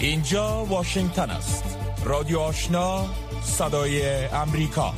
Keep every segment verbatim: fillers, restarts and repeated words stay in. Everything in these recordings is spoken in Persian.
اینجا واشنگتن است. رادیو آشنا، صدای امریکا.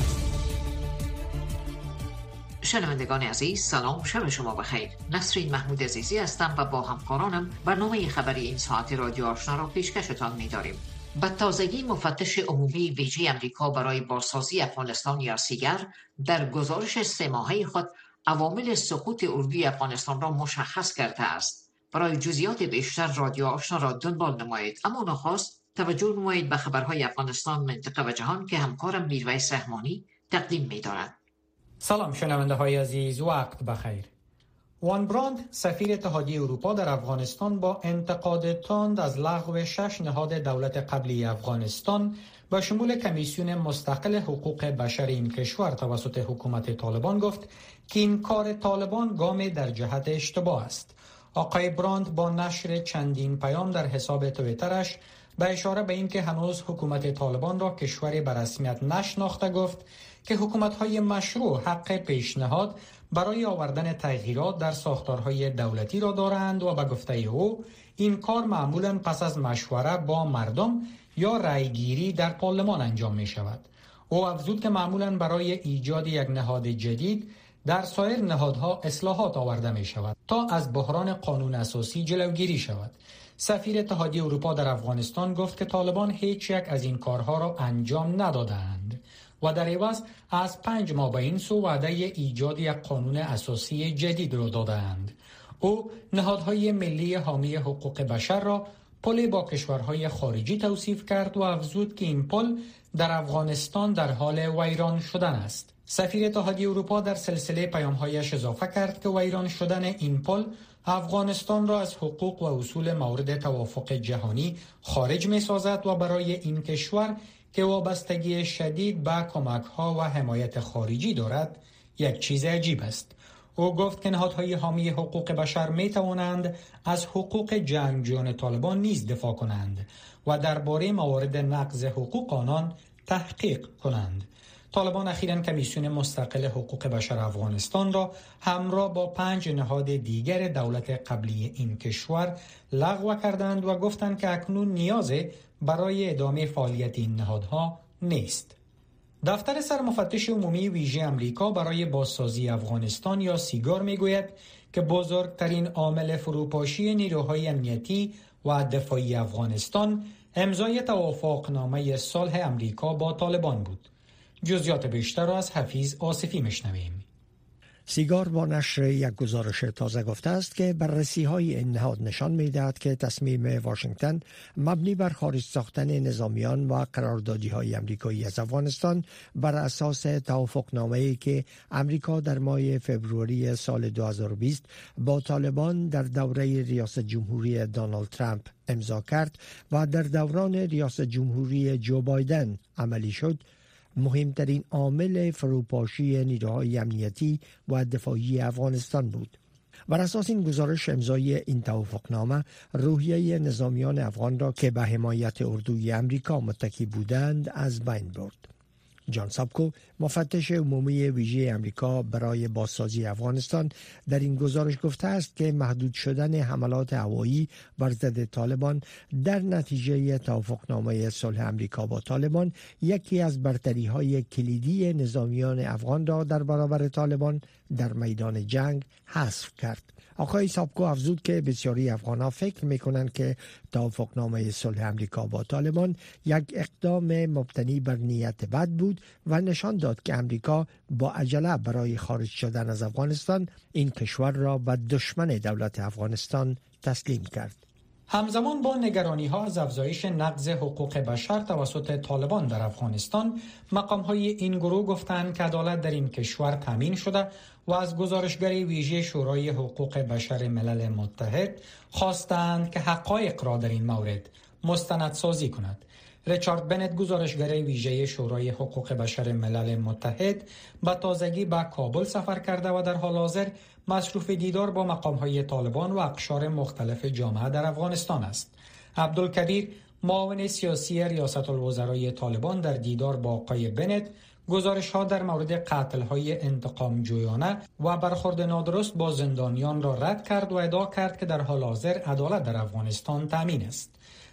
شنوندگان عزیز، سلام، شب شما بخیر. نسرین محمود عزیزی هستم و با همکارانم برنامه خبری این ساعت رادیو آشنا را پیشکشتان می‌داریم. به تازگی مفتش عمومی ویژه امریکا برای بازسازی افغانستان یا سیگر در گزارش سه ماهه خود عوامل سقوط اردوی افغانستان را مشخص کرده است. برای جزئیات بیشتر رادیو آشنا را دنبال نمایید، اما نخست توجه نمایید به خبرهای افغانستان، منطقه و جهان که همکارم میرویس رحمانی تقدیم می‌دارد. سلام شنونده های عزیز، وقت بخیر. وان براند، سفیر اتحادیه اروپا در افغانستان، با انتقاد تند از لغو شش نهاد دولت قبلی افغانستان به شمول کمیسیون مستقل حقوق بشر این کشور توسط حکومت طالبان گفت که این کار طالبان گام در جهت اشتباه است. آقای براند با نشر چندین پیام در حساب توییترش به اشاره به این که هنوز حکومت طالبان را کشوری به رسمیت نشناخته گفت که حکومت‌های مشروع حق پیشنهاد برای آوردن تغییرات در ساختارهای دولتی را دارند و به گفته او این کار معمولاً پس از مشوره با مردم یا رأیگیری در پارلمان انجام می شود. او افزود که معمولاً برای ایجاد یک نهاد جدید در سایر نهادها اصلاحات آورده می شود تا از بحران قانون اساسی جلوگیری شود. سفیر اتحادیه اروپا در افغانستان گفت که طالبان هیچ یک از این کارها را انجام ندادند و در عوض از پنج ماه به این سو وعده ایجاد یک قانون اساسی جدید را دادند. او نهادهای ملی حامی حقوق بشر را پل با کشورهای خارجی توصیف کرد و افزود که این پل در افغانستان در حال ویران شدن است. سفیر اتحادیه اروپا در سلسله پیام‌هایش اضافه کرد که ویران شدن این پل افغانستان را از حقوق و اصول مورد توافق جهانی خارج می‌سازد و برای این کشور که وابستگی شدید به کمک‌ها و حمایت خارجی دارد یک چیز عجیب است. او گفت که نهادهای حامی حقوق بشر می‌توانند از حقوق جنگجویان طالبان نیز دفاع کنند و درباره موارد نقض حقوق آنان تحقیق کنند. طالبان اخیراً کمیسیون مستقل حقوق بشر افغانستان را همراه با پنج نهاد دیگر دولت قبلی این کشور لغو کردند و گفتند که اکنون نیازی برای ادامه فعالیت این نهادها نیست. دفتر سرمفتش عمومی ویژه امریکا برای بازسازی افغانستان یا سیگار میگوید که بزرگترین عامل فروپاشی نیروهای امنیتی و دفاعی افغانستان امضای توافقنامه صلح امریکا با طالبان بود. جزئیات بیشتر را از حفیظ آصفی میشنویم. سیگار با نشر یک گزارش تازه گفته است که بررسی‌های این نهاد نشان می‌دهد که تصمیم واشنگتن مبنی بر خارج ساختن نظامیان و قراردادی‌های آمریکایی از افغانستان بر اساس توافقنامه‌ای که امریکا در ماه فوریه سال دو هزار و بیست با طالبان در دوره ریاست جمهوری دونالد ترامپ امضا کرد و در دوران ریاست جمهوری جو بایدن عملی شد، مهمترین عامل فروپاشی نیروهای امنیتی و دفاعی افغانستان بود. بر اساس این گزارش، امضای این توافقنامه روحیه نظامیان افغان را که به حمایت اردوی امریکا متکی بودند از بین برد. جان سابکو، مفتش عمومی ویژه امریکا برای بازسازی افغانستان، در این گزارش گفته است که محدود شدن حملات هوایی بر ضد طالبان در نتیجه توافقنامه صلح امریکا با طالبان یکی از برتری‌های کلیدی نظامیان افغان را در برابر طالبان در میدان جنگ حذف کرد. آقای سابکو افزود که بسیاری افغان‌ها فکر می‌کنند که توافقنامه صلح امریکا با طالبان یک اقدام مبتنی بر نیت بد بود و نشان داد که امریکا با عجله برای خارج شدن از افغانستان این کشور را به دشمن دولت افغانستان تسلیم کرد. همزمان با نگرانی‌ها از افزایش نقض حقوق بشر توسط طالبان در افغانستان، مقام‌های این گروه گفتند که عدالت در این کشور تامین شده و از گزارشگر ویژه شورای حقوق بشر ملل متحد خواستند که حقایق را در این مورد مستندسازی کند. ریچارد بنت، گزارشگر ویژه شورای حقوق بشر ملل متحد، به تازگی به کابل سفر کرده و در حال حاضر مصروف دیدار با مقام‌های طالبان و اقشار مختلف جامعه در افغانستان است. عبدالکبیر، معاون سیاسی ریاست الوزرای طالبان، در دیدار با آقای بنت گزارش‌ها در مورد قتل‌های انتقام جویانه و برخورد نادرست با زندانیان را رد کرد و ادعا کرد که در حال حاضر عدالت در افغانستان تامین است.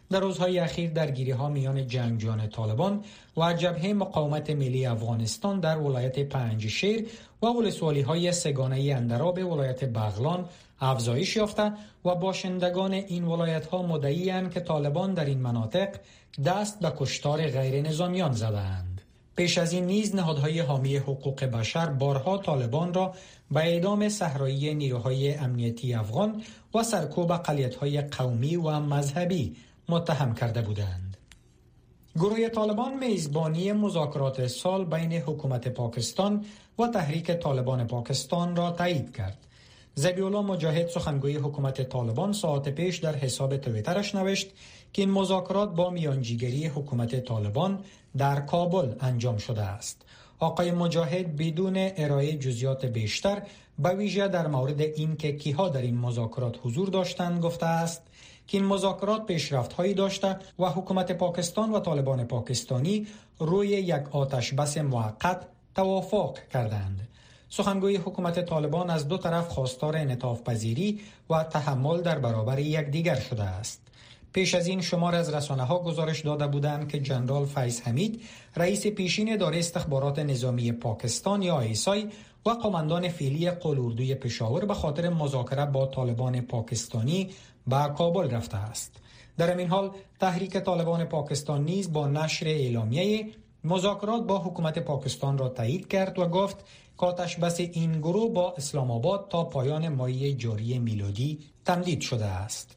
در روزهای اخیر درگیری‌ها میان جنگجویان طالبان و جبهه مقاومت ملی افغانستان در ولایت پنجشیر و ولسوالی‌های سگانه اندراب ولایت بغلان افزایش یافته و باشندگان این ولایت‌ها مدعی‌اند که طالبان در این مناطق دست به کشتار غیر نظامیان زدند. پیش از این نیز نهادهای حامی حقوق بشر بارها طالبان را به اعدام صحرایی نیروهای امنیتی افغان و سرکوب اقلیت‌های قومی و مذهبی متهم کرده بودند. گروه طالبان میزبانی مذاکرات سال بین حکومت پاکستان و تحریک طالبان پاکستان را تایید کرد. ذبیح الله مجاهد سخنگوی حکومت طالبان ساعت پیش در حساب توییترش نوشت که این مذاکرات با میانجیگری حکومت طالبان در کابل انجام شده است. آقای مجاهد بدون ارائه جزئیات بیشتر به ویژه در مورد اینکه کیها در این مذاکرات حضور داشتند گفته است که این مذاکرات پیشرفت‌هایی داشته و حکومت پاکستان و طالبان پاکستانی روی یک آتش بس موقت توافق کردند. سخنگوی حکومت طالبان از دو طرف خواستار انعطاف پذیری و تحمل در برابر یکدیگر شده است. پیش از این شمار از رسانه‌ها گزارش داده بودند که جنرال فیض حمید رئیس پیشین اداره استخبارات نظامی پاکستان یا آی‌اس آی و قماندان فعلی قلاردوی پشاور به خاطر مذاکره با طالبان پاکستانی به کابل رفته است. در این حال تحریک طالبان پاکستان نیز با نشر اعلامیه مذاکرات با حکومت پاکستان را تایید کرد و گفت که آتش بس این گروه با اسلام آباد تا پایان ماه جاری میلادی تمدید شده است.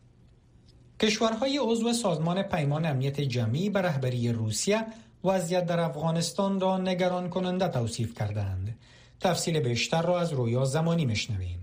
کشورهای عضو سازمان پیمان امنیت جمعی به رهبری روسیه وضعیت در افغانستان را نگران کننده توصیف کردند. تفصیل بیشتر را از رویا زمانی میشنویم.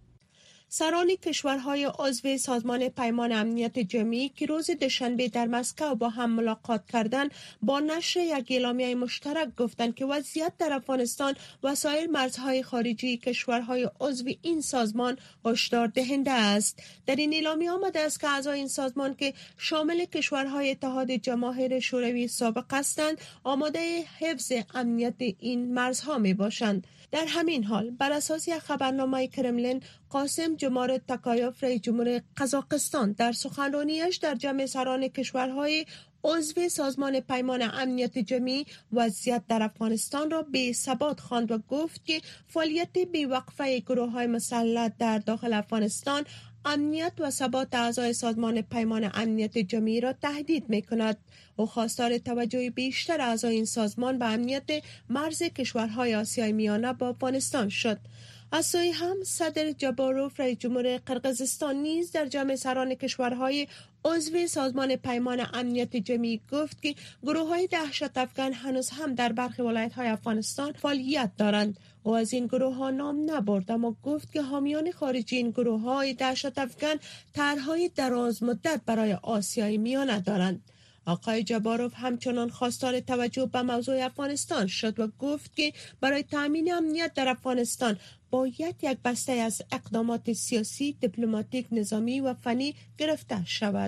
سران کشورهای عضو سازمان پیمان امنیت جمعی که روز دوشنبه در مسکو با هم ملاقات کردند با نشر یک اعلامیه مشترک گفتند که وضعیت در افغانستان و سایر مرزهای خارجی کشورهای عضو این سازمان هشدار دهنده است. در این اعلامیه آمده است که اعضای این سازمان که شامل کشورهای اتحاد جماهیر شوروی سابق هستند آماده حفظ امنیت این مرزها می باشند. در همین حال بر اساس یک خبرنامه کرملین، قاسم جمارت تکایف رئیس جمهور قزاقستان در سخنرانیش در جمع سران کشورهای عضو سازمان پیمان امنیت جمعی وضعیت در افغانستان را بی ثبات خواند و گفت که فعالیت بی‌وقفه گروه‌های مسلح در داخل افغانستان امنیت و ثبات اعضای سازمان پیمان امنیت جمعی را تهدید می‌کند. او خواستار توجه بیشتر اعضای این سازمان به امنیت مرز کشورهای آسیای میانه با افغانستان شد. از سوی هم صدر جباروف رئیس جمهور قرقیزستان نیز در جمع سران کشورهای عضو سازمان پیمان امنیت جمعی گفت که گروه‌های دهشت افکن هنوز هم در برخی ولایت‌های افغانستان فعالیت دارند. او از این گروه‌ها نام نبرد اما گفت که حامیان خارجی این گروه‌های دهشت افکن طرح‌های دراز مدت برای آسیای میانه دارند. آقای جباروف همچنان خواستار توجه به موضوع افغانستان شد و گفت که برای تامین امنیت در افغانستان باید یک بسته از اقدامات سیاسی، دیپلماتیک، نظامی و فنی گرفته شود.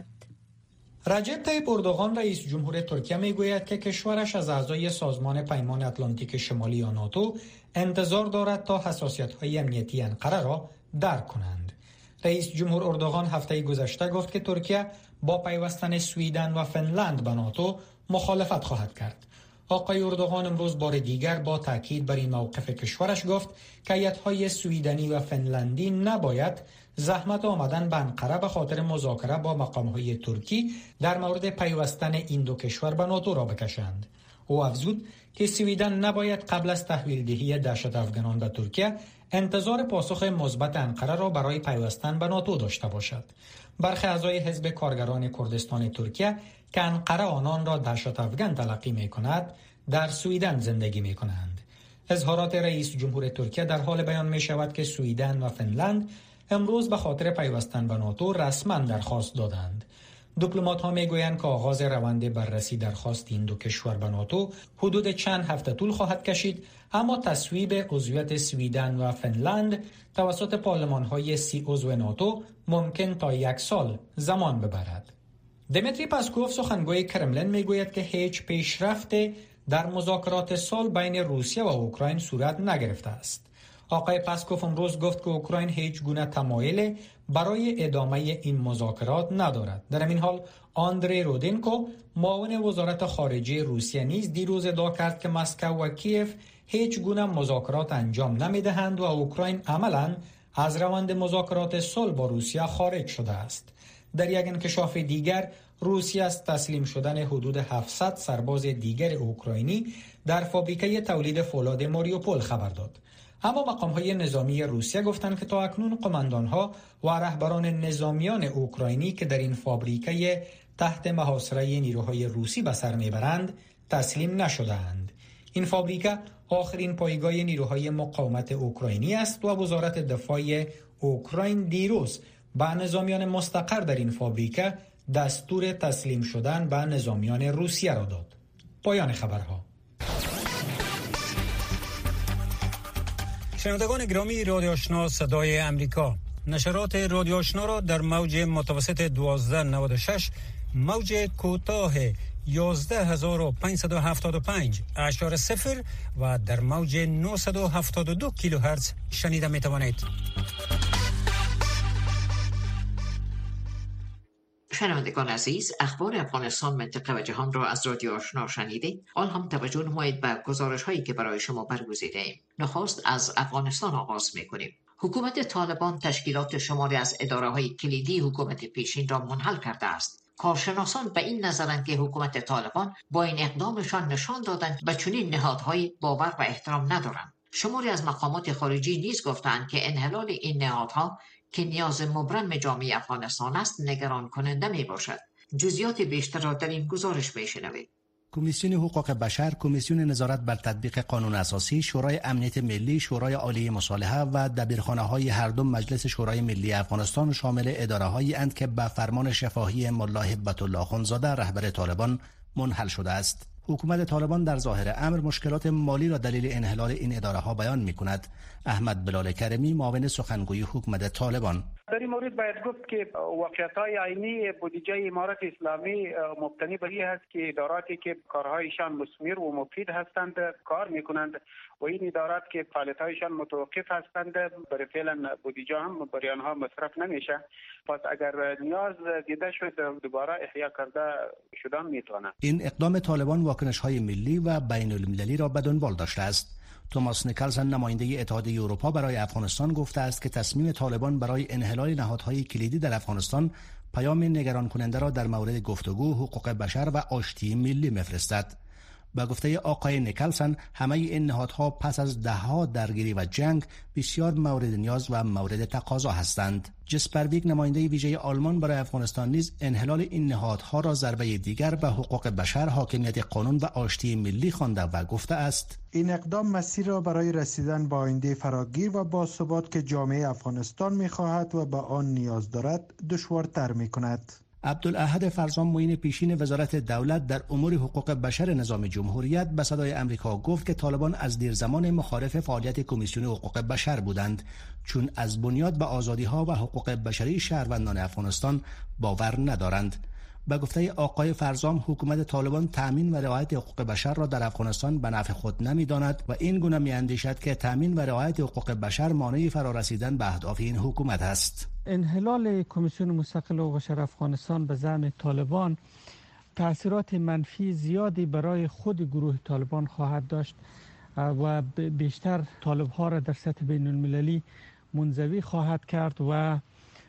رجب طیب اردوغان رئیس جمهور ترکیه میگوید که کشورش از اعضای سازمان پیمان اتلانتیک شمالی یا ناتو انتظار دارد تا حساسیت‌های امنیتی انقره را درک کنند. رئیس جمهور اردوغان هفته گذشته گفت که ترکیه با پیوستن سویدن و فنلند به ناتو مخالفت خواهد کرد. آقای اردوغان امروز بار دیگر با تاکید بر این موقف کشورش گفت که هیئت‌های سویدنی و فنلندی نباید زحمت آمدن به انقره به خاطر مذاکره با مقام‌های ترکی در مورد پیوستن این دو کشور به ناتو را بکشند. او افزود که سویدن نباید قبل از تحویل دهی دهشت افغانان به ترکیه انتظار پاسخ مثبت انقره را برای پیوستن به ناتو داشته باشد. برخی اعضای حزب کارگران کردستان ترکیه که انقره آنان را دهشت افغان تلقی می‌کند در سویدن زندگی می‌کنند. اظهارات رئیس جمهور ترکیه در حال بیان می‌شود که سویدن و فنلند امروز به خاطر پیوستن به ناتو رسما درخواست دادند. دیپلمات‌ها می‌گویند که آغاز روند بررسی درخواست این دو کشور به ناتو حدود چند هفته طول خواهد کشید، اما تصویب عضویت سویدن و فنلند توسط پارلمان‌های سی عضو ناتو ممکن تا یک سال زمان ببرد. دمیتری پاسکوف سخنگوی کرملین میگوید که هیچ پیشرفت در مذاکرات صلح بین روسیه و اوکراین صورت نگرفته است. آقای پسکوف امروز گفت که اوکراین هیچ گونه تمایل برای ادامه این مذاکرات ندارد. در این حال آندری رودنکو معاون وزارت خارجه روسیه نیز دیروز ادعا کرد که مسکو و کیف هیچ گونه مذاکرات انجام نمیدهند و اوکراین عملاً از روند مذاکرات صلح با روسیه خارج شده است. در یک انکشاف دیگر، روسیه از تسلیم شدن حدود هفتصد سرباز دیگر اوکراینی در فابریکه تولید فولاد ماریوپول خبر داد. اما مقام‌های نظامی روسیه گفتند که تا اکنون قماندان‌ها و رهبران نظامیان اوکراینی که در این فابریکه تحت محاصره نیروهای روسی به سر میبرند تسلیم نشده‌اند. این فابریکه آخرین پایگاه نیروهای مقاومت اوکراینی است و وزارت دفاع اوکراین دیروز به نظامیان مستقر در این فابریکه دستور تسلیم شدن به نظامیان روسیه را داد. پایان خبرها. شنوندگان گرامی رادیو آشنا صدای امریکا، نشرات رادیو آشنا را در موج متوسط دوازده نود و شش، موج کوتاه یازده هزار و پانصد و هفتاد و پنج اشار صفر و در موج نهصد و هفتاد و دو کیلوهرتز شنیده می توانید. شنوندگان عزیز، اخبار افغانستان، منطقه و جهان را از رادیو آشنا شنیدید. آن هم توجه نمایید به گزارش هایی که برای شما برگزیده ایم. نخست از افغانستان آغاز می کنیم. حکومت طالبان تشکیلات شماری از اداره های کلیدی حکومت پیشین را منحل کرده است. کارشناسان به این نظرند که حکومت طالبان با این اقدامشان نشان دادند به چنین نهادهای باور و احترام ندارند. شماری از مقامات خارجی نیز گفتند که انحلال این نهادها که نیاز مبرم جامعه افغانستان است نگران کننده می باشد. جزئیات بیشتر را در این گزارش بشنوید. کمیسیون حقوق بشر، کمیسیون نظارت بر تطبیق قانون اساسی، شورای امنیت ملی، شورای عالی مصالحه و دبیرخانه‌های هر دو مجلس شورای ملی افغانستان شامل اداره‌هایی اند که به فرمان شفاهی ملا هبت الله اخوندزاده رهبر طالبان منحل شده است. حکومت طالبان در ظاهر امر مشکلات مالی را دلیل انحلال این اداره‌ها بیان می‌کند. احمد بلال کریمی، معاون سخنگوی حکومت طالبان: در این مورد باید گفت که واقعیت‌های عینی بودجه امارت اسلامی مبتنی بر این است که اداراتی که کارهایشان مثمر و مفید هستند کار می‌کنند و این ادارات که فعالیت‌هایشان متوقف هستند برای فعلا بودجه هم برای آنها مصرف نمیشه. پس اگر نیاز دیده شد دوباره احیا کرده شدن میتونه. این اقدام طالبان واکنش‌های ملی و بین‌المللی را به دنبال داشته است. توماس نیکلسن، نماینده اتحادیه اروپا برای افغانستان، گفته است که تصمیم طالبان برای انحلال نهادهای کلیدی در افغانستان پیام نگران کننده را در مورد گفتگو، حقوق بشر و آشتی ملی می‌فرستد. با گفته آقای نیکلسن، همه این نهادها پس از دهها درگیری و جنگ بسیار مورد نیاز و مورد تقاضا هستند. جسپر ویگ، نماینده ویژه آلمان برای افغانستان، نیز انحلال این نهادها را ضربه دیگر به حقوق بشر، حاکمیت قانون و آشتی ملی خوانده و گفته است این اقدام مسیر را برای رسیدن به آینده فراگیر و باثبات که جامعه افغانستان می‌خواهد و به آن نیاز دارد دشوارتر می‌کند. عبدالاحد فرزان، معین پیشین وزارت دولت در امور حقوق بشر نظام جمهوریت، به صدای امریکا گفت که طالبان از دیر زمان مخالف فعالیت کمیسیون حقوق بشر بودند، چون از بنیاد به آزادی‌ها و حقوق بشری شهروندان افغانستان باور ندارند. به گفته آقای فرزام، حکومت طالبان تامین و رعایت حقوق بشر را در افغانستان به نفع خود نمی‌داند و این گونه می‌اندیشد که تامین و رعایت حقوق بشر مانع فرارسیدن به اهداف این حکومت است. انحلال کمیسیون مستقل حقوق بشر افغانستان به زعم طالبان تأثیرات منفی زیادی برای خود گروه طالبان خواهد داشت و بیشتر طالب‌ها را در سطح بین‌المللی منزوی خواهد کرد و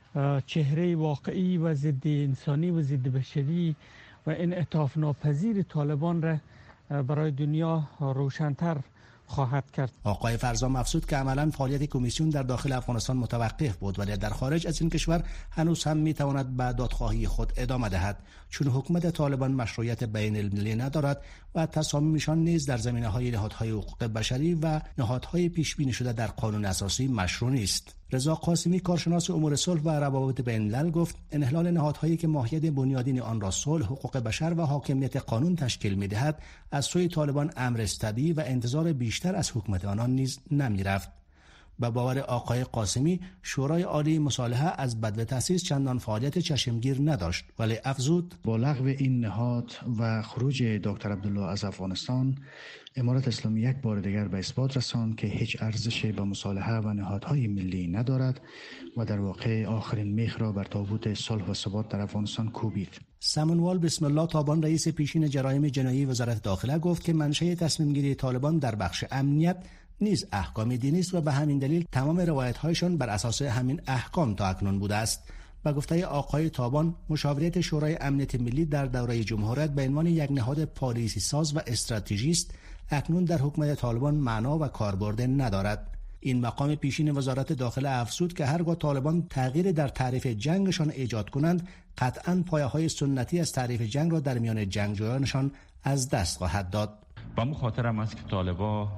چهره واقعی و ضد انسانی و ضد بشری و انعطاف ناپذیر طالبان را برای دنیا روشن‌تر خواهد کرد. آقای فرزام افزود که عملاً فعالیت کمیسیون در داخل افغانستان متوقف بود، ولی در خارج از این کشور هنوز هم میتواند به دادخواهی خود ادامه دهد، چون حکومت طالبان مشروعیت بین المللی ندارد و تصامیمشان نیز در زمینه‌های نهادهای حقوق بشری و نهادهای پیش بینی شده در قانون اساسی مشروع نیست. رضا قاسمی، کارشناس امور صلح و روابط بین الملل، گفت انحلال نهادهایی که ماهیت بنیادین آن را صلح، حقوق بشر و حاکمیت قانون تشکیل می‌دهد از سوی طالبان امر طبیعی و انتظار بیشتر از حکومت آنان نیز نمی‌رفت. به باور آقای قاسمی شورای عالی مصالحه از بدو تأسیس چندان فعالیت چشمگیر نداشت، ولی افزود با لغو این نهاد و خروج دکتر عبدالله از افغانستان، امارت اسلامی یک بار دیگر به اثبات رساند که هیچ ارزش به مصالحه و نهادهای ملی ندارد و در واقع آخرین میخ را بر تابوت صلح و ثبات در افغانستان کوبید. سمنوال بسم الله تابان رئیس پیشین جرایم جنایی وزارت داخله گفت که منشأ تصمیم گیری طالبان در بخش امنیت نیز احکام دینی است و به همین دلیل تمام روایت‌هایشان بر اساس همین احکام تا اکنون بوده است. به گفته آقای تابان، مشاوره شورای امنیت ملی در دوره جمهوریت به عنوان یک نهاد پالیسی ساز و استراتژی است اکنون در حکومت طالبان معنا و کاربرد ندارد. این مقام پیشین وزارت داخله افزود که هرگاه طالبان تغییر در تعریف جنگشان ایجاد کنند، قطعاً پایه‌های سنتی از تعریف جنگ را در میان جنگجویانشان از دست خواهد داد. با مو خاطر هم است که طالبا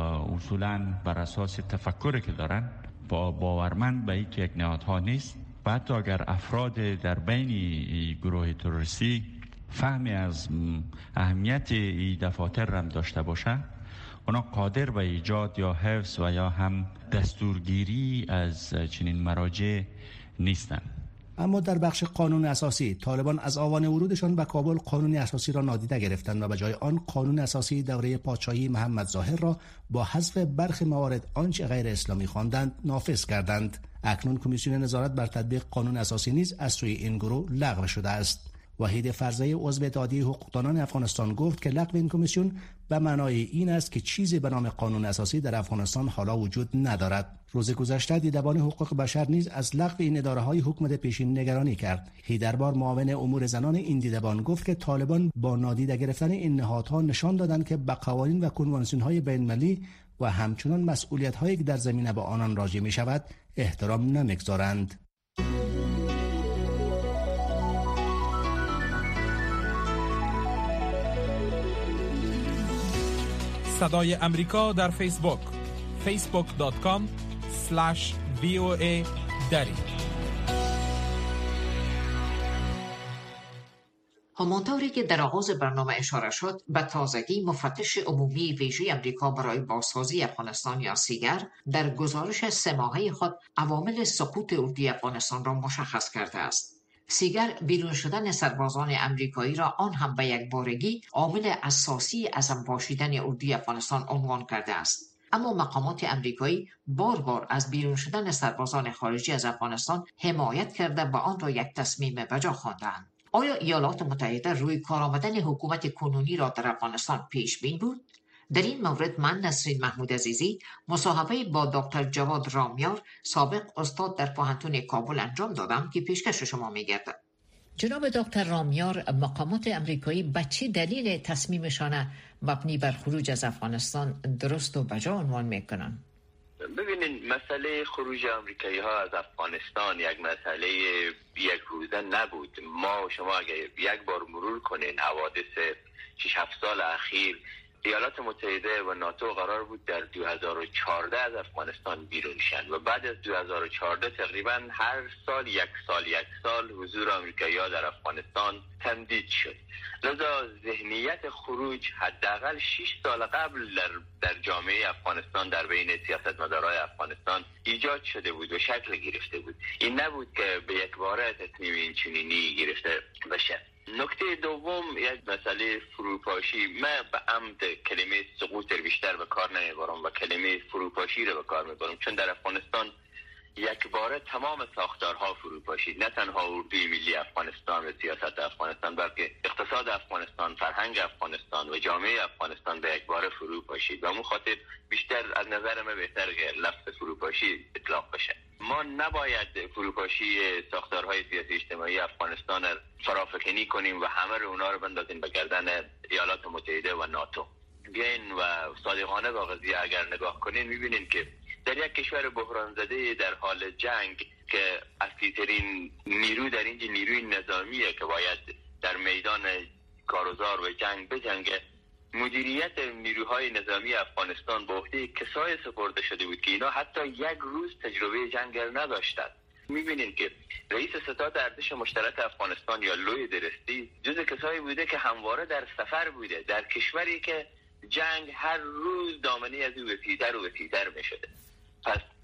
اصولاً بر اساس تفکری که دارن با باورمند به اینکه یک نهادها نیست و حتی اگر افراد در بین گروه تروریستی فهمی از اهمیت این دفاتر هم داشته باشند، اونا قادر به ایجاد یا حفظ و یا هم دستورگیری از چنین مراجع نیستند. اما در بخش قانون اساسی، طالبان از آوان ورودشان به کابل قانون اساسی را نادیده گرفتند و به جای آن قانون اساسی دوره پادشاهی محمد ظاهر را با حذف برخی موارد آنچه غیر اسلامی خواندند نافذ کردند. اکنون کمیسیون نظارت بر تطبیق قانون اساسی نیز از سوی این گروه لغو شده است. وحید فرزای عضو اتحادیه حقوقدانان افغانستان گفت که لغو این کمیسیون به معنای این است که چیزی به نام قانون اساسی در افغانستان حالا وجود ندارد. روز گذشته دیدبان حقوق بشر نیز از لغو این اداره‌های حکومت پیشین نگرانی کرد. هیدربار معاون امور زنان این دیدبان گفت که طالبان با نادیده گرفتن این نهادها نشان دادند که به قوانین و کنوانسیون‌های بین‌المللی و همچنان مسئولیت‌هایی که در زمینه به آنان راجع می‌شود احترام نمی‌گذارند. صدای امریکا در فیسبوک فیسبوک دات کام اسلش وی او ای دری. همانطوری که در آغاز برنامه اشاره شد، به تازگی مفتش عمومی ویژه امریکا برای بازسازی افغانستان یا سیگر در گزارش سه ماهه خود عوامل سقوط اردوی افغانستان را مشخص کرده است. سیگر بیرون شدن سربازان امریکایی را آن هم به یک بارگی عامل اساسی از هم پاشیدن اردوی افغانستان عنوان کرده است. اما مقامات امریکایی بار بار از بیرون شدن سربازان خارجی از افغانستان حمایت کرده و آن را یک تصمیم بجا خواندند. آیا ایالات متحده روی کار آمدن حکومت کنونی را در افغانستان پیش بین بود؟ در این مورد من نسرین محمود عزیزی مصاحبه با دکتر جواد رامیار سابق استاد در پوهنتون کابل انجام دادم که پیشکش شما می‌گردد. جناب دکتر رامیار، مقامات امریکایی به چه دلیل تصمیمشان مبنی بر خروج از افغانستان درست و بجا عنوان میکنن؟ ببینید، مسئله خروج امریکایی ها از افغانستان یک مسئله یک روزه نبود. ما شما اگر یک بار مرور کنین حوادث شش هفت سال اخیر، ایالات متحده و ناتو قرار بود در دو هزار و چهارده از افغانستان بیرون شن و بعد از دو هزار و چهارده تقریبا هر سال یک سال یک سال حضور آمریکایی‌ها در افغانستان تمدید شد. لذا ذهنیت خروج حداقل شش سال قبل در در جامعه افغانستان در بین سیاستمدارای افغانستان ایجاد شده بود و شکل گرفته بود. این نبود که به یک باره تصمیم این چنینی گرفته بشه. نکته دوم، یک مسئله فروپاشی. من به عمد کلمه سقوط بیشتر به کار نمیبرم و کلمه فروپاشی رو به کار میبرم، چون در افغانستان یک باره تمام ساختارها فرو پاشید. نه تنها اردوی ملی افغانستان و سیاست افغانستان، بلکه اقتصاد افغانستان، فرهنگ افغانستان و جامعه افغانستان به یک باره فرو پاشید و اون خاطر بیشتر از نظر من بهتر که لفظ فروپاشی اطلاق بشه. ما نباید فروپاشی ساختارهای سیاسی اجتماعی افغانستان را فرافکنی کنیم و همه رو اونا رو بندازیم به گردن ایالات متحده و ناتو. بیاین و صادقانه با قضیه اگر نگاه کنین میبینین که در یک کشور بحران زده در حال جنگ که اصلی‌ترین نیرو در اینجا نیروی نظامیه که باید در میدان کارزار و جنگ بجنگه، مدیریت نیروهای نظامی افغانستان به عهده کسای سپرده شده بود که اینا حتی یک روز تجربه جنگ نداشتند. میبینین که رئیس ستاد ارتش مشترک افغانستان یا لوی درستی جز کسایی بوده که همواره در سفر بوده در کشوری که جنگ هر روز دامنه از او وسیع‌تر و وسیع‌تر می‌شده. پس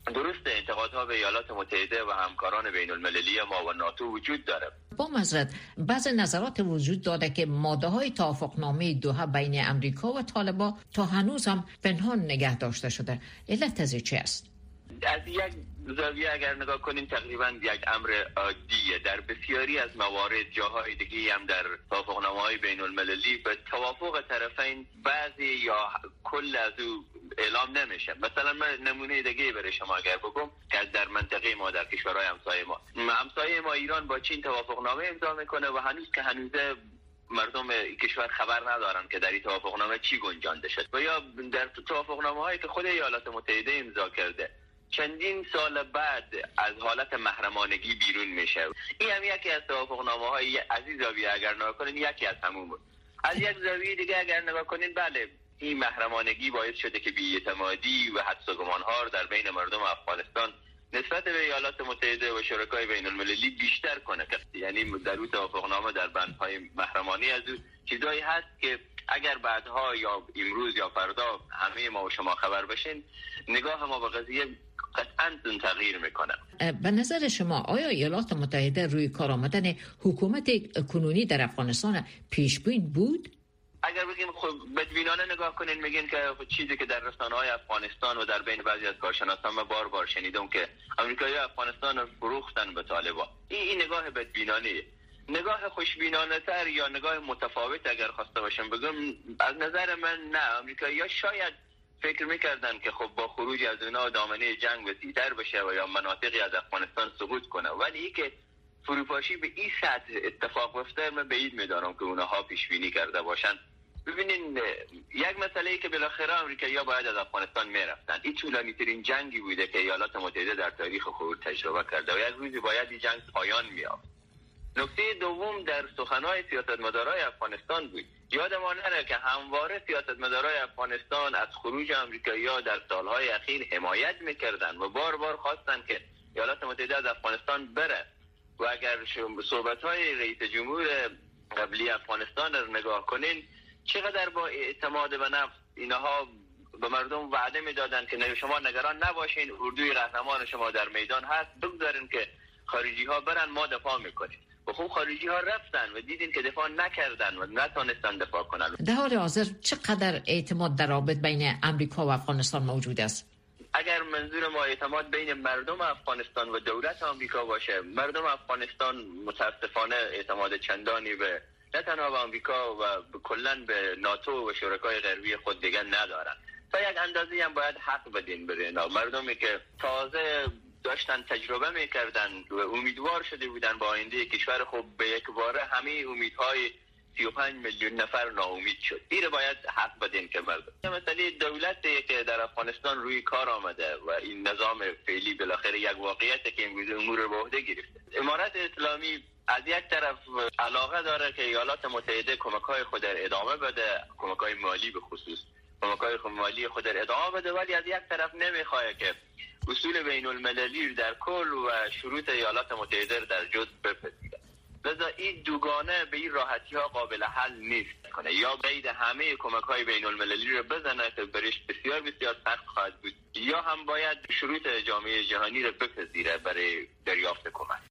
درست انتقادها به ایالات متحده و همکاران بین المللی ما و ناتو وجود داره. با معذرت بعض نظرات وجود داده که ماده های توافقنامه دوحه بین امریکا و طالبان تا هنوز هم پنهان نگه داشته شده. علت از چه است؟ از یک زاویه اگر نگاه کنیم تقریبا یک امر عادیه. در بسیاری از موارد جاهای دیگه هم در توافقنامه‌های بین المللی به توافق طرفین بعضی یا کل از او اعلام نمیشه. مثلا من نمونه دیگه برای شما اگر بگم که در منطقه ما در کشورهای همسایه ما همسایه ما ایران با چین توافقنامه امضا میکنه و هنوز که هنوزه مردم کشور خبر ندارن که در این توافقنامه چی گنجانده شد و یا در توافقنامه هایی که خود ایالات متحده امضا کرده چندین سال بعد از حالت محرمانگی بیرون میشه. این هم یکی از توافقنامه های از این زاویه اگر نگاه کنین یکی از همون بود. از یک زاویه دیگه اگر نگاه کنین بله این محرمانگی باعث شده که بی‌اعتمادی و حدس و گمان‌ها در بین مردم افغانستان نسبت به ایالات متحده و شرکای بین المللی بیشتر کنه. یعنی در اون توافقنامه در بندهای محرمانی از اون چیزایی هست که اگر بعدها یا امروز یا فردا همه ما و شما خبر بشین نگاه ما به قضیه قطعاً تغییر میکنه. به نظر شما آیا ایالات متحده روی کار آمدن حکومت کنونی در افغانستان پیشبین بود؟ اگر بگیم خب بدبینانه نگاه کنین میگین که چیزی که در رسانه‌های افغانستان و در بین بعضی از کارشناسان من بار بار شنیدم که آمریکایی‌ها افغانستان رو فروختن به طالبان. این این نگاه بدبینانه. نگاه خوشبینانه تر یا نگاه متفاوت اگر خواسته باشم بگم از نظر من نه، آمریکایی‌ها شاید فکر میکردن که خب با خروج از اونا دامنه جنگ وسیع‌تر بشه و یا مناطقی از افغانستان سقوط کنه، ولی ای که فروپاشی به این سطح اتفاق افتاد من بعید میدارم که اونها پیش بینی کرده باشن. ببینین یک مسئله ای که بالاخره آمریکایی‌ها باید از افغانستان میرفتن. این طولانی ترین جنگی بوده که ایالات متحده در تاریخ خود تجربه کرده و یک روزی باید این جنگ پایان می‌یافت. نکته دوم در سخنهای سیاستمدارای افغانستان بود. یادمان نره که همواره سیاستمدارای افغانستان از خروج آمریکایی‌ها در سالهای اخیر حمایت میکردن و بار بار خواستن که ایالات متحده از افغانستان بره و اگر صحبت‌های رئیس جمهور قبلی افغانستان رو نگاه کنین چقدر با اعتماد به نفس اینها به مردم وعده میدادن که شما نگران نباشین، اردوی قهرمان شما در میدان هست، بگذارین که خارجی ها برن ما دفاع میکنیم. و خب خارجی ها رفتن و دیدین که دفاع نکردن و نتونستن دفاع کنن. در حال حاضر چقدر اعتماد در رابط بین امریکا و افغانستان موجود است؟ اگر منظور ما اعتماد بین مردم افغانستان و دولت آمریکا باشه، مردم افغانستان متاسفانه اعتماد چندانی به نه تنها به آمریکا و کلا به ناتو و شرکای غربی خود دیگه ندارن. تا یک اندازه‌ای هم باید حق بدین به اینا. مردمی که تازه داشتن تجربه میکردن و امیدوار شده بودن با آینده کشور، خب به یک باره همه امیدهای سی و پنج میلیون نفر ناامید شد. این باید حق بدین که مردم. مسئله دولتی که در افغانستان روی کار آمده و این نظام فعلی بالاخره یک واقعیت که امروز امور رو به عهده گرفته. امارت اسلامی از یک طرف علاقه داره که ایالات متحده کمک‌های خود را ادامه بده، کمک‌های مالی به خصوص کمک‌های مالی خود را ادامه بده، ولی از یک طرف نمی‌خواد که اصول بین المللی در کل و شروط ایالات متحده در جز بپذیره. لذا این دوگانه به این راحتی ها قابل حل نیست کنه. یا قید همه کمک های بین المللی رو بزنه که برش بسیار بسیار سخت خواهد بود، یا هم باید شروط جامعه جهانی رو بپذیره برای دریافت کمک.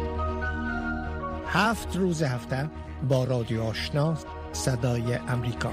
هفت روز هفته با رادیو آشنا صدای امریکا.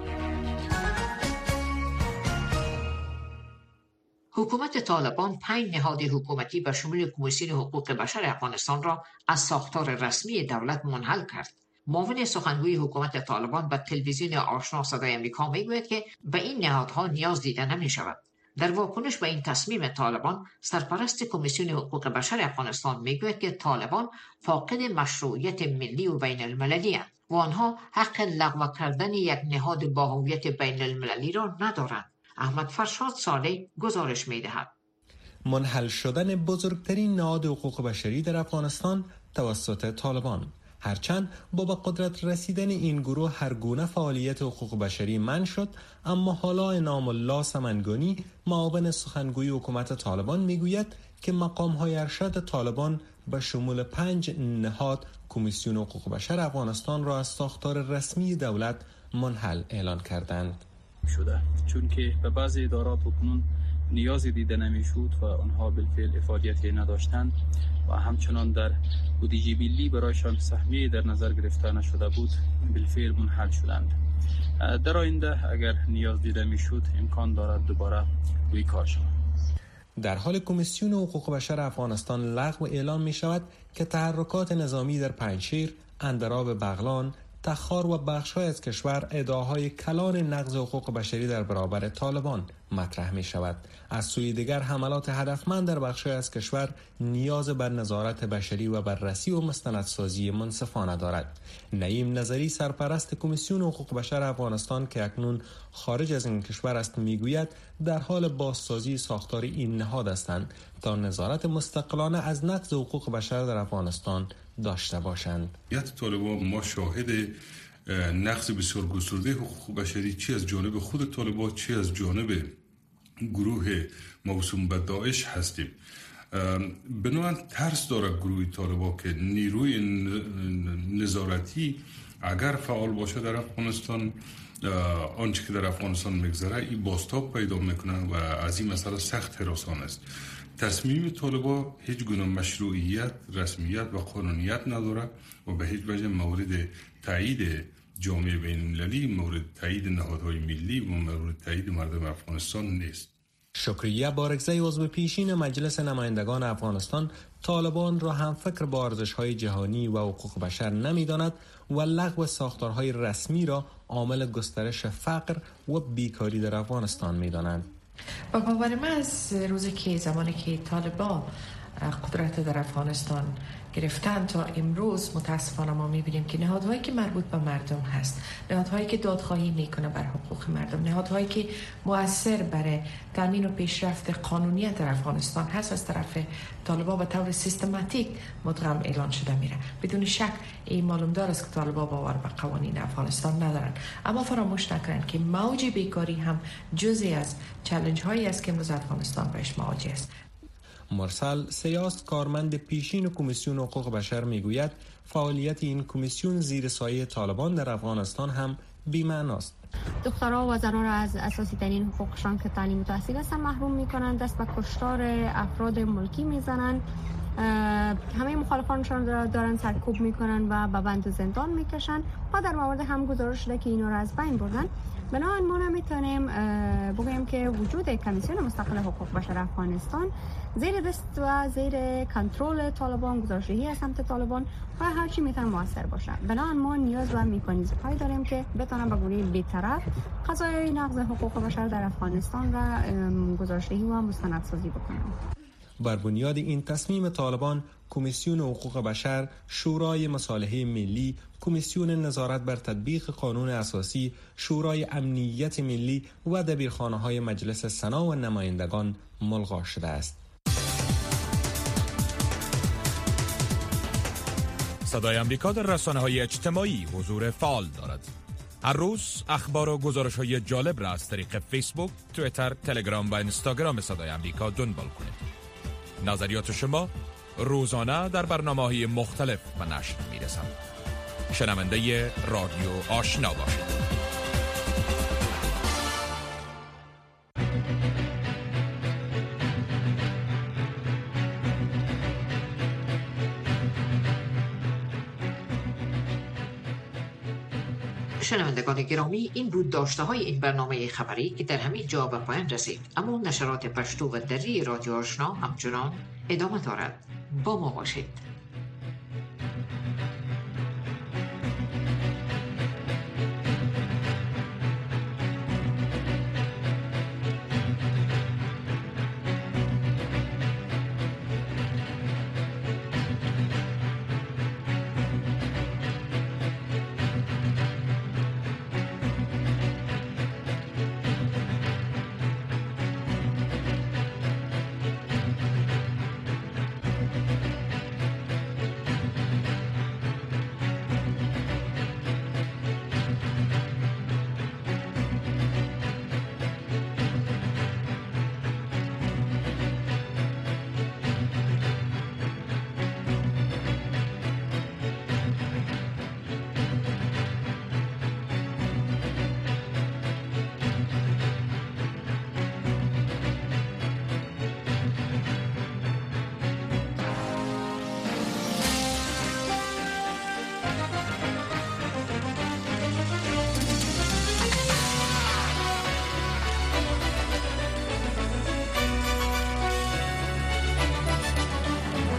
حکومت طالبان پنج نهاد حکومتی به شمول کمیسیون حقوق بشر افغانستان را از ساختار رسمی دولت منحل کرد. معاون سخنگوی حکومت طالبان به تلویزیون آشنا صدای آمریکا میگوید که به این نهادها نیاز دیده نمی شود. در واکنش به این تصمیم طالبان، سرپرست کمیسیون حقوق بشر افغانستان میگوید که طالبان فاقد مشروعیت ملی و بین المللی اند و آنها حق لغو کردن یک نهاد با هویت بین المللی را ندارند. احمد فرشاد صالح گزارش می‌دهد. منحل شدن بزرگترین نهاد حقوق بشری در افغانستان توسط طالبان، هرچند با به قدرت رسیدن این گروه هر گونه فعالیت حقوق بشری منع شد، اما حالا انعام الله سمنگانی معاون سخنگوی حکومت طالبان میگوید که مقام‌های ارشد طالبان به شمول پنج نهاد کمیسیون حقوق بشر افغانستان را از ساختار رسمی دولت منحل اعلان کردند. شده، چون که به بعضی ادارات کنون نیازی دیده نمیشد و آنها بالفعل افادیتی نداشتند و همچنان در بودجه ملی برایشان سهمیه در نظر گرفته نشده بود بالفعل منحل شدند. در آینده اگر نیاز دیده میشد امکان دارد دوباره روی کار شود. در حال کمیسیون حقوق بشر افغانستان لغو اعلام می شود که تحرکات نظامی در پنجشیر، اندراب بغلان، تخار و بخش‌های از کشور ادعاهای کلان نقض حقوق بشری در برابر طالبان مطرح می شود. از سوی دیگر حملات هدفمند در بخش‌های از کشور نیاز بر نظارت بشری و بررسی و مستندسازی منصفانه دارد. نعیم نظری سرپرست کمیسیون حقوق بشر افغانستان که اکنون خارج از این کشور است میگوید در حال بازسازی ساختار این نهاد هستند تا نظارت مستقلانه از نقض حقوق بشر در افغانستان داشته باشند. یت طالبان ما شاهد نقض بسیار گسترده حقوق بشری چی از جانب خود طالبان چی از جانب گروه موسوم به داعش هستیم. بنابراین ترس داره گروه طالبان که نیروی نظارتی اگر فعال باشه در افغانستان آنچه که در افغانستان میگذره این بازتاب پیدا میکنه و از این مسئله سخت هراسان است. تصمیم طالبان هیچ گونه مشروعیت، رسمیت و قانونیت نداره و به هیچ وجه مورد تایید جامعه بین‌المللی، مورد تایید نهادهای ملی و مورد تایید مردم افغانستان نیست. شکریه بارکزی عضو پیشین مجلس نمایندگان افغانستان طالبان را هم فکر با ارزش‌های جهانی و حقوق بشر نمی‌داند و لغو ساختارهای رسمی را عامل گسترش فقر و بیکاری در افغانستان می‌دانند. با باور من از روزی که زمانی که طالبان قدرت در افغانستان گرفتن تا امروز متاسفانه ما میبینیم که نهادهایی که مربوط به مردم هست، نهادهایی که دادخواهی میکنه بر حقوق مردم، نهادهایی که مؤثر برای تامین و پیشرفت قانونیت در افغانستان هست، از طرف طالبان به طور سیستماتیک مدغم اعلان شده میره. بدون شک این معلوم دار است که طالبان باور به قوانین افغانستان ندارن. اما فراموش نکنن که موج بیکاری هم جزئی از چالش هایی است که امروز افغانستان بهش مواجه است. مرسل سیاست کارمند پیشین کمیسیون حقوق بشر میگوید فعالیت این کمیسیون زیر سایه طالبان در افغانستان هم بی‌معناست. دخترها و زنان را از اساسی ترین حقوقشان که تعلیم و تحصیل هستند محروم میکنند، دست به کشتار افراد ملکی میزنند، همه مخالفانشان را دارن سرکوب میکنن و به بند و زندان میکشن و در مورد هم گزارش شده که اینا را از بین بردن. بنابراین ما نمیتونیم بگوییم که وجود کمیسیون مستقل حقوق بشر افغانستان زیر دست و زیر کنترل طالبان، گزارش‌دهی از سمت طالبان و هر چی میتونه موثر باشه. بنابراین ما نیاز به مکانیزم‌هایی داریم که بتونن به گونه بی‌طرف قضایای نقض حقوق بشر در افغانستان را گزارش‌دهی و مستندسازی بکنن. بر بنیاد این تصمیم طالبان، کمیسیون حقوق بشر، شورای مصالحه ملی، کمیسیون نظارت بر تطبیق قانون اساسی، شورای امنیت ملی و دبیرخانه‌های مجلس سنا و نمایندگان ملغا شده است. صدای آمریکا در رسانه‌های اجتماعی حضور فعال دارد. هر روز اخبار و گزارش‌های جالب را از طریق فیسبوک، توییتر، تلگرام و اینستاگرام صدای آمریکا دنبال کنید. نظریات شما روزانه در برنامه‌های مختلف به نشر می‌رسند. شنونده رادیو آشنا باشید. شنوندگان گرامی، این بود داشته های این برنامه خبری که در همین جا به پایان رسید. اما نشرات پشتو و دری رادیو آشنا همچنان ادامه دارد. با ما باشید.